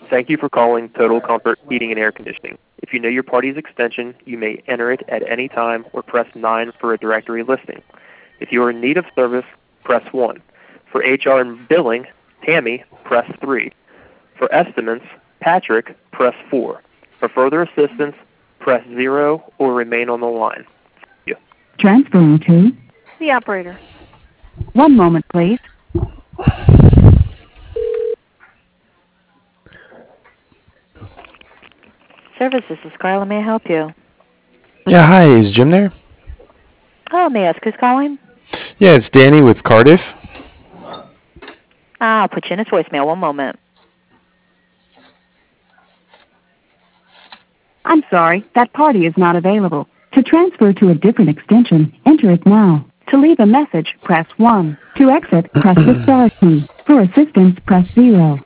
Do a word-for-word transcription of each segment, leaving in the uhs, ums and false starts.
Thank you for calling Total Comfort Heating and Air Conditioning. If you know your party's extension, you may enter it at any time or press nine for a directory listing. If you are in need of service, press one. For H R and billing, Tammy, press three. For estimates, Patrick, press four. For further assistance, press zero or remain on the line. Thank you. Transferring to The operator. One moment, please. Service, this is Carla. May I help you? Yeah, hi, is Jim there? Oh, may I ask who's calling? Yeah, it's Danny with Cardiff. I'll put you in his voicemail. One moment. I'm sorry, that party is not available. To transfer to a different extension, enter it now. To leave a message, press one. To exit, press the star key. For assistance, press zero.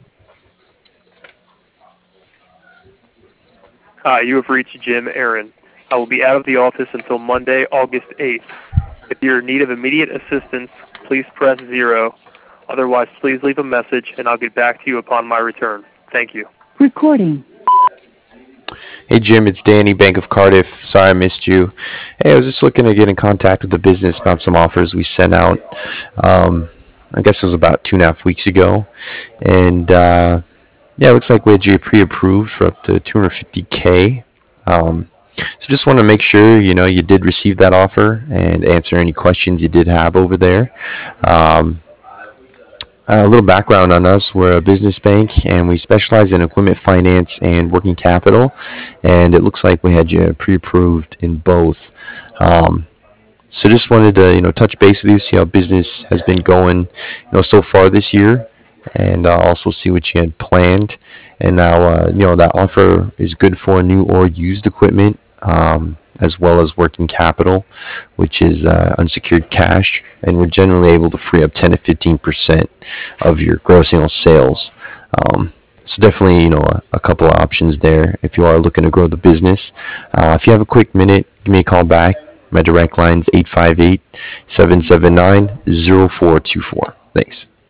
Hi, you have reached Jim Aaron. I will be out of the office until Monday, August eighth. If you're in need of immediate assistance, please press zero. Otherwise, please leave a message and I'll get back to you upon my return. Thank you. Recording. Hey Jim, it's Danny, Bank of Cardiff. Sorry I missed you. Hey, I was just looking to get in contact with the business about some offers we sent out. Um, I guess it was about two and a half weeks ago. And uh, yeah, it looks like we had you pre-approved for up to two hundred fifty K. Um, so just want to make sure, you know, you did receive that offer and answer any questions you did have over there. Um, A little background on us. We're a business bank, and we specialize in equipment finance and working capital. And it looks like we had you pre-approved in both. Um, so just wanted to, you know, touch base with you, see how business has been going, you know, so far this year, and uh, also see what you had planned. And now, uh, you know, that offer is good for new or used equipment, um, as well as working capital, which is uh, unsecured cash, and we're generally able to free up ten to fifteen percent of your gross annual sales. Um, so definitely, you know, a, a couple of options there if you are looking to grow the business. Uh, if you have a quick minute, give me a call back. My direct line is eight five eight, seven seven nine, zero four two four. Thanks.